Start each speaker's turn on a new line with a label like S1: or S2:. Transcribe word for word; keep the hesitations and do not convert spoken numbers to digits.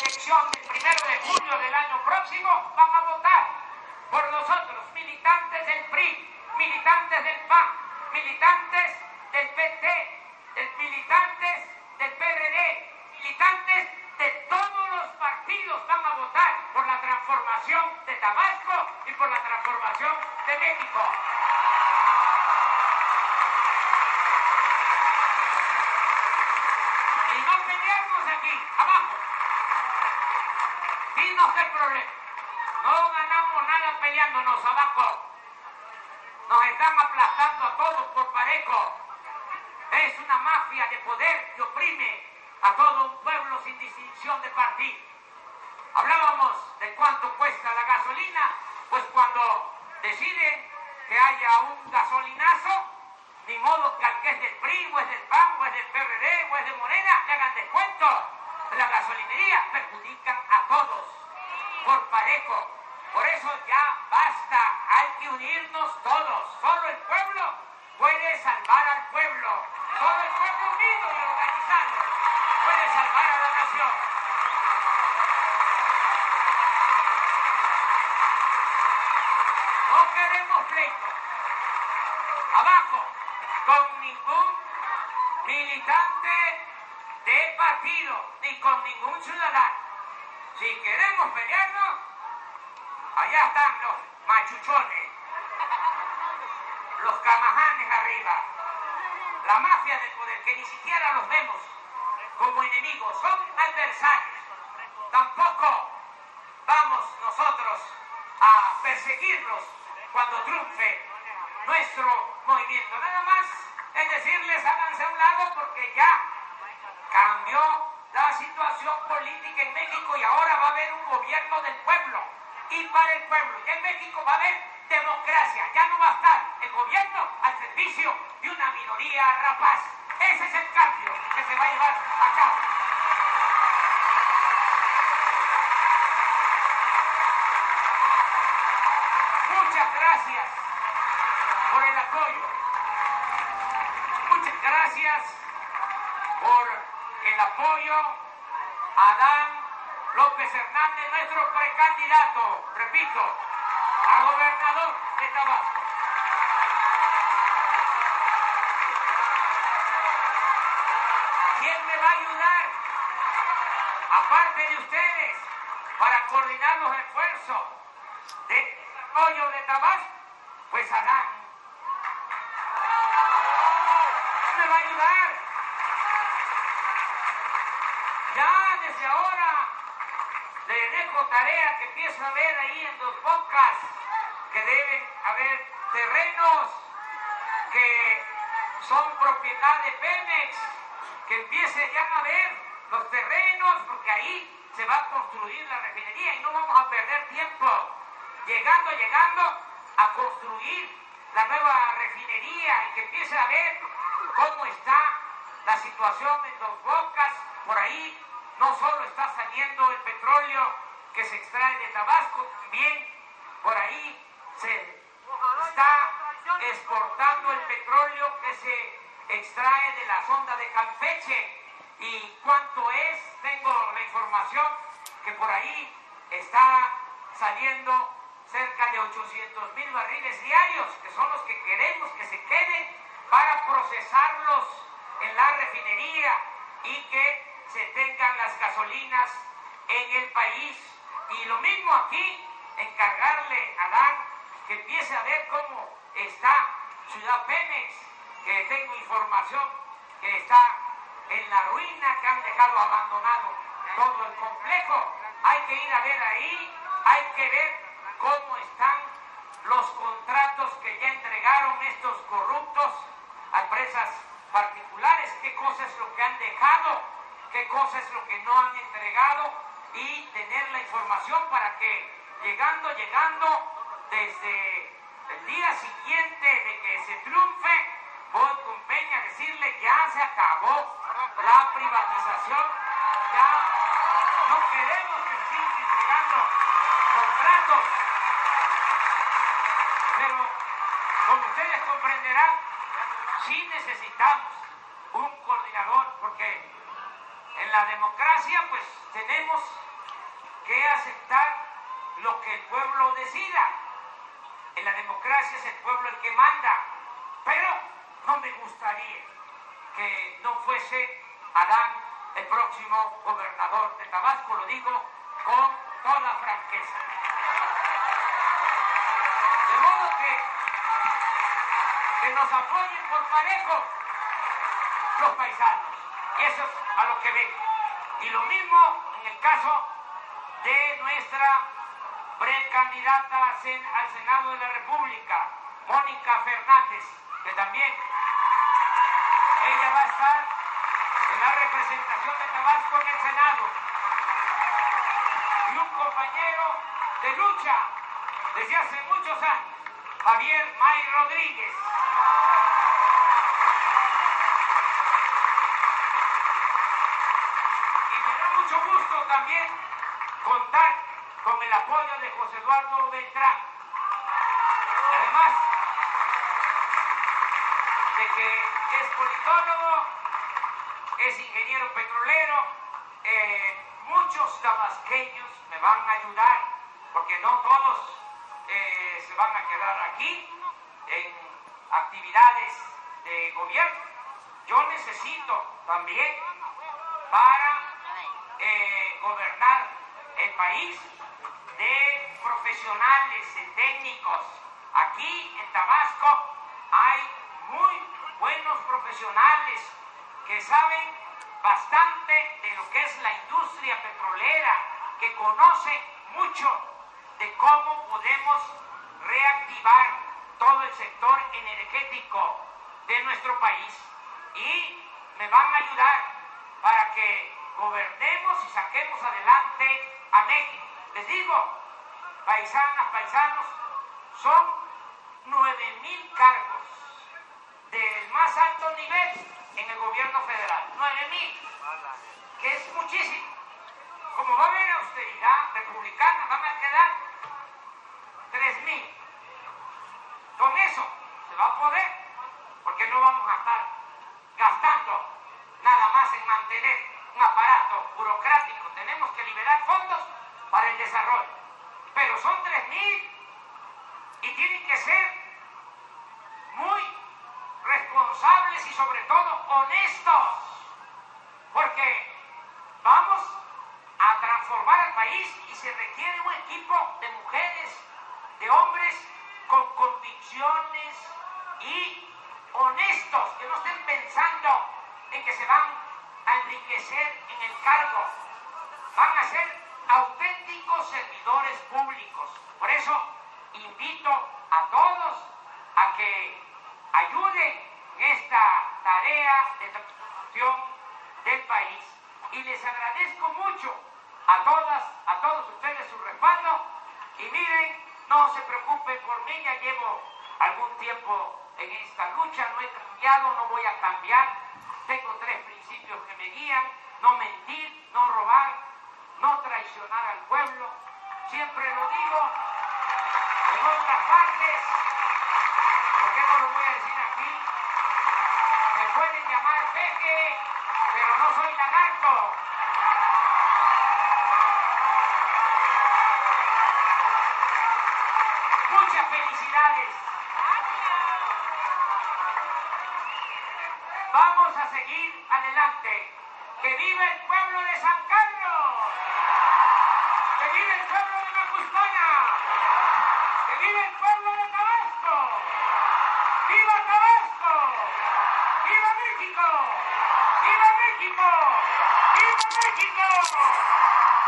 S1: elección del primero de julio del año próximo van a votar por nosotros, militantes del P R I, militantes del P A N, militantes del P T, de militantes del P R D, militantes de todos los partidos van a votar por la transformación de Tabasco y por la transformación de México. Y no pelearnos aquí, abajo. Sí no está el problema. No ganamos nada peleándonos abajo. Nos están aplastando a todos por parejo. Es una mafia de poder que oprime a todo un pueblo sin distinción de partido. Hablábamos de cuánto cuesta la gasolina, pues cuando deciden que haya un gasolinazo, ni modo que al que es del P R I, o es del P A N, o es del P R D, o es de Morena, le hagan descuento. La gasolinería perjudican a todos por parejo. Por eso ya basta, hay que unirnos todos. Solo el pueblo puede salvar al pueblo. Solo el pueblo unido y organizado puede salvar a la nación. No queremos pleito. Abajo, con ningún militante de partido, ni con ningún ciudadano. Si queremos pelearnos, allá están los machuchones, los camajanes arriba, la mafia del poder, que ni siquiera los vemos como enemigos, son adversarios. Tampoco vamos nosotros a perseguirlos cuando triunfe nuestro movimiento. Nada más es decirles, háganse a un lado porque ya cambió la situación política en México y ahora va a haber un gobierno del pueblo y para el pueblo. Y en México va a haber democracia. Ya no va a estar el gobierno al servicio de una minoría rapaz. Ese es el cambio que se va a llevar a cabo. Muchas gracias por el apoyo. Muchas gracias por el apoyo a Adán López Hernández, nuestro precandidato, repito, a gobernador de Tabasco. ¿Quién me va a ayudar, aparte de ustedes, para coordinar los esfuerzos de desarrollo de Tabasco? Pues Adán. ¿Quién me va a ayudar? Ya desde ahora le dejo tarea que empiezo a ver ahí en Dos Bocas que deben haber terrenos que son propiedad de Pemex, que empiece ya a ver los terrenos, porque ahí se va a construir la refinería y no vamos a perder tiempo llegando, llegando a construir la nueva refinería y que empiece a ver cómo está la situación en Dos Bocas. Por ahí no solo está saliendo el petróleo que se extrae de Tabasco, también por ahí se está exportando el petróleo que se extrae de la sonda de Campeche. ¿Y cuánto es? Tengo la información que por ahí está saliendo cerca de ochocientos mil barriles diarios, que son los que queremos que se queden para procesarlos en la refinería y que se tengan las gasolinas en el país. Y lo mismo aquí, encargarle a Dan que empiece a ver cómo está Ciudad Pemex, que tengo información que está en la ruina, que han dejado abandonado todo el complejo. Hay que ir a ver ahí, hay que ver cómo están los contratos que ya entregaron estos corruptos a empresas particulares, qué cosa es lo que han dejado, qué cosa es lo que no han entregado, y tener la información para que llegando, llegando desde el día siguiente de que se triunfe, voy con Peña a decirle: ya se acabó la privatización, ya no queremos que sigan entregando contratos. Pero como ustedes comprenderán, sí necesitamos un coordinador, porque en la democracia pues tenemos que aceptar lo que el pueblo decida. En la democracia es el pueblo el que manda, pero no me gustaría que no fuese Adán el próximo gobernador de Tabasco, lo digo con toda franqueza. De modo que, que nos apoyen por parejo los paisanos, y eso es a lo que ven. Y lo mismo en el caso de nuestra precandidata al Senado de la República, Mónica Fernández, que también ella va a estar en la representación de Tabasco en el Senado. Y un compañero de lucha desde hace muchos años, Javier May Rodríguez. Y me da mucho gusto también contar con el apoyo de José Eduardo Beltrán. Además de que es politólogo, es ingeniero petrolero, eh, muchos tabasqueños me van a ayudar, porque no todos eh, se van a quedar aquí en actividades de gobierno. Yo necesito también para eh, gobernar el país de profesionales, de técnicos. Aquí en Tabasco hay muy buenos profesionales que saben bastante de lo que es la industria petrolera, que conocen mucho de cómo podemos reactivar todo el sector energético de nuestro país, y me van a ayudar para que gobernemos y saquemos adelante a México. Les digo, paisanas, paisanos, son nueve mil cargos del más alto nivel en el gobierno federal, nueve mil, que es muchísimo. Como va a haber austeridad republicana, van a quedar tres mil. Con eso se va a poder, porque no vamos a estar gastando nada más en mantener un aparato burocrático. Tenemos que liberar fondos para el desarrollo, pero son tres mil y tienen que ser muy responsables y sobre todo honestos, porque vamos a transformar al país y se requiere un equipo de mujeres, de hombres con convicciones y honestos, que no estén pensando en que se van a enriquecer en el cargo, van a ser auténticos servidores públicos. Por eso invito a todos a que ayuden en esta tarea de transformación del país, y les agradezco mucho a todas, a todos ustedes su respaldo. Y miren, no se preocupen por mí, ya llevo algún tiempo en esta lucha, no he cambiado, no voy a cambiar. Tengo tres principios que me guían: no mentir, no robar, no traicionar al pueblo. Siempre lo digo en otras partes, ¿por qué no lo voy a decir aquí? Me pueden llamar peje, pero no soy lagarto. Muchas felicidades. Vamos a seguir adelante. ¡Que viva el pueblo de San Carlos! ¡Que viva el pueblo de Macuspana! ¡Que viva el pueblo de Tabasco! ¡Viva Tabasco! ¡Viva México! ¡Viva México! ¡Viva México!